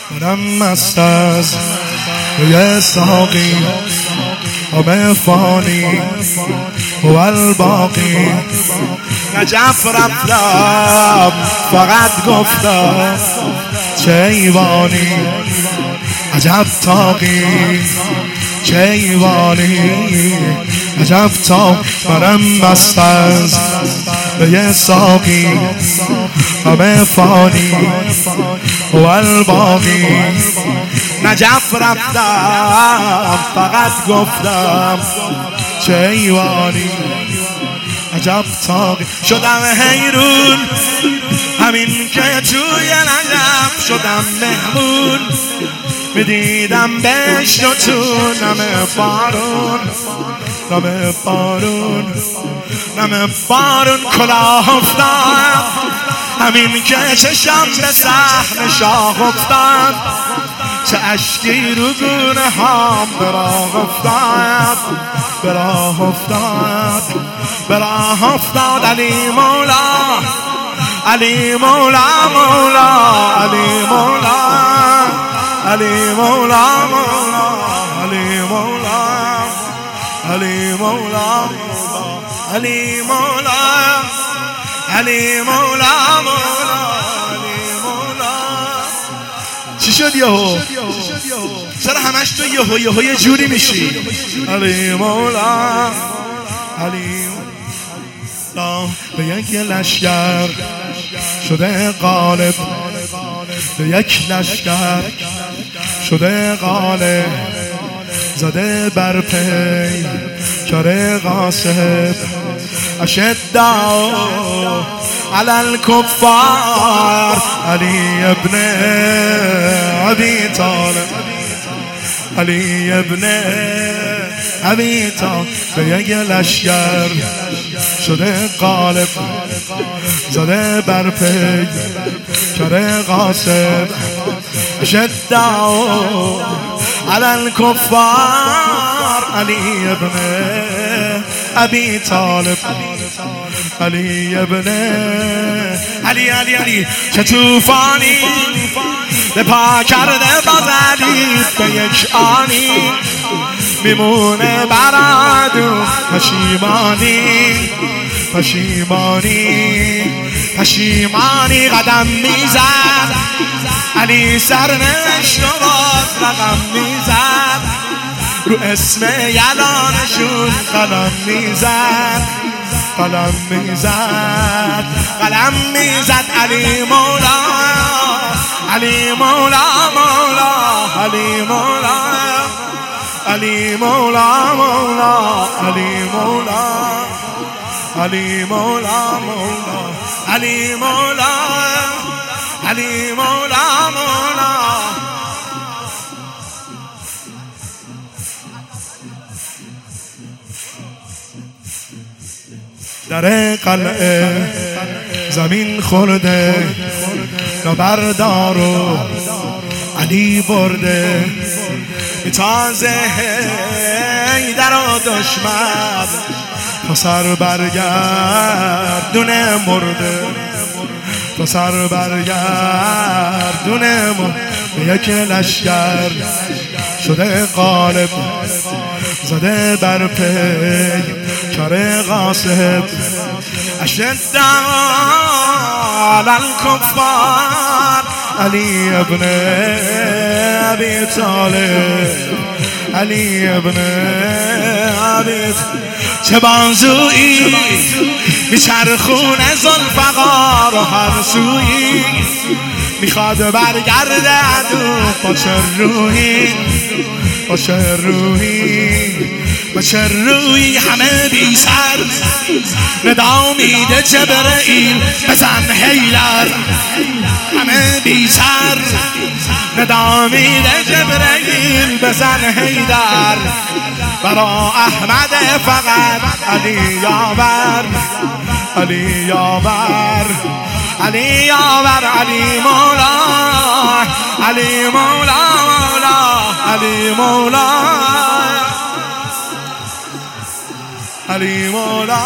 منم مست از روی ساقی همه فانی و الباقی. نجف رفتم فقط گفتم چه ایوانی، عجب تاقی چه ایوانی، عجب تاق. منم مست از روی ساقی همه فانی و الباقی. نجف رفتم فقط گفتم چه ایوانی، عجب تاقی. شدم حیرون همین که توی نجف شدم مهمون، میدیدم بهشت و تو نم بارون، نم بارون، نم بارون. کلاه افتاد همین که چشم به صحن شاه افتاد، چه اشکی رو گونه هم به راه افتاد، به راه افتاد، به راه افتاد. علی مولا، علی مولا، مولا علی مولا، علی مولا، مولا علی مولا، علی مولا، علی مولا، علی مولا، مولا علی مولا. چی شد یهو؟ چرا همش تو یهو یه جوری میشی؟ علی مولا، علی مولا. به یک لشکر شده غالب، به یک لشکر شده غالب، زده بر پی کار غاصب. اشداء علی الکفار علی ابن ابی طالب، علی ابن ابی طالب. به یک لشکر شده غالب، زده بر پی کار غاصب. اشداء علی الکفار علی ابن ابی طالب، علی ابن علی، علی علی. چه توفانی به پا کرده باز علی، به یک آنی میمونه برادو پشیمانی، پشیمانی، پشیمانی. قدم میزد علی سرنوشت و باز رقم میزد، رو اسم یلانشون قلم میزد، قلم میزد، قلم میزد. علی مولا، علی مولا، مولا علی مولا، علی مولا، مولا علی مولا، علی مولا، مولا علی مولا، علی مولا، مولا. در قلعه زمین خورده نبردار و علی برده، تازه در و دشمن پسر برگردونه مرده، پسر برگردونه مرده. یک لشکر شده غالب، زده بر پی کار غاصب. اشداء علی الکفار علی ابن ابی طالب، علی ابن ابی. چه بازویی میچرخونه ذوالفقار و هر سویی، میخواد برگرده عدو با چه روحی، با چه روحی، با چه روحی. همه بی سر ندا میده جبرئیل بزن حیدر، همه بی سر ندا میده جبرئیل بزن حیدر. برا احمد فقط علی یاور، علی یاور، علی یاور. علی مولا، علی مولا، مولا علی مولا، علی مولا،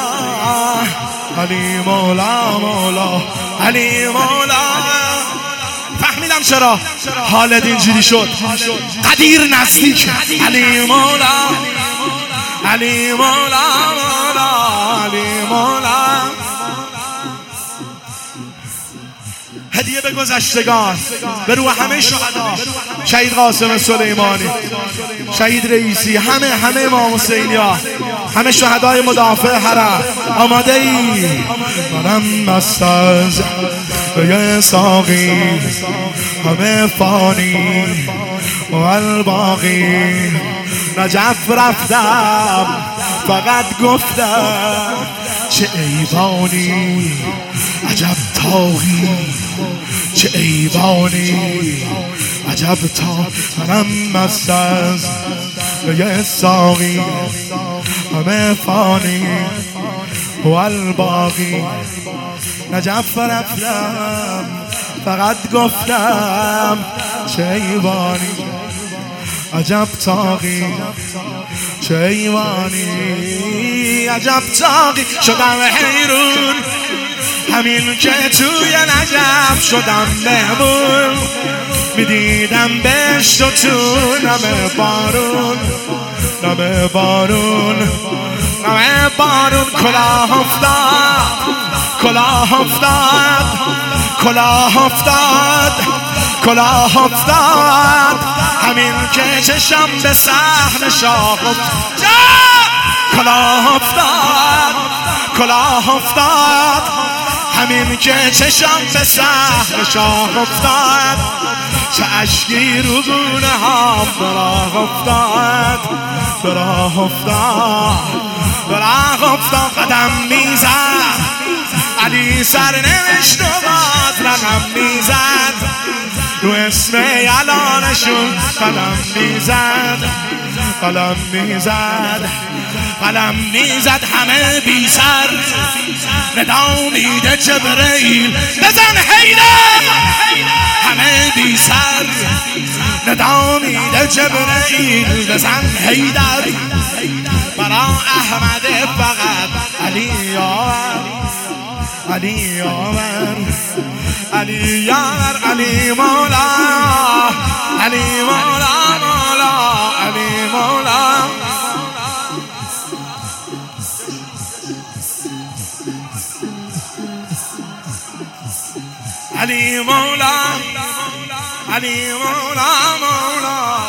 علی مولا، مولا علی مولا. فهمیدم چرا حالت اینجوری شد. قدیر نزدیک علی مولا، علی مولا، مولا علی مولا. هدیه به گذشتگان، به روح همه شهدا، شهید قاسم سلیمانی، شهید رئیسی، همه امام حسینی ها، همه شهدای مدافع حرم. آماده ای؟ منم مست از یه ساقی، همه فانی و الباقی. نجف رفتم فقط گفتم چه ایوانی، عجب تاقی چه ایوانی، عجب تا. منم مست از یه ساقی، همه فانی و الباقی. نجف رفتم فقط گفتم چه ایوانی، عجب تاقی چه ایوانی، عجب تاقی. شدم حیرون همین که توی نجف شدم مهمون، میدیدم بهشت و تو نم بارون، نم بارون، نم بارون. کلاه افتاد، کلاه افتاد، کلاه افتاد، کلاه افتاد. همین که چشم به صحن شاه افتاد، کلاه افتاد، کلاه افتاد. همین که چشم به صحن شاه افتاد، چه اشکی رو گونه ها براه افتاد، براه افتاد، براه افتاد. قدم میزد علی سرنوشت و باز رقم میزد، رو اسم یلانشون قلم میزد، قلم میزد، قلم میزد. همه بی سر ندا میده جبرئیل بزن حیدر، همه بی سر ندا میده جبرئیل بزن حیدر. برا احمد فقط علی یاور، علی یاور، علی یاور، علی مولا، علی مولا، مولا علی مولا. علی مولا، علی مولا، مولا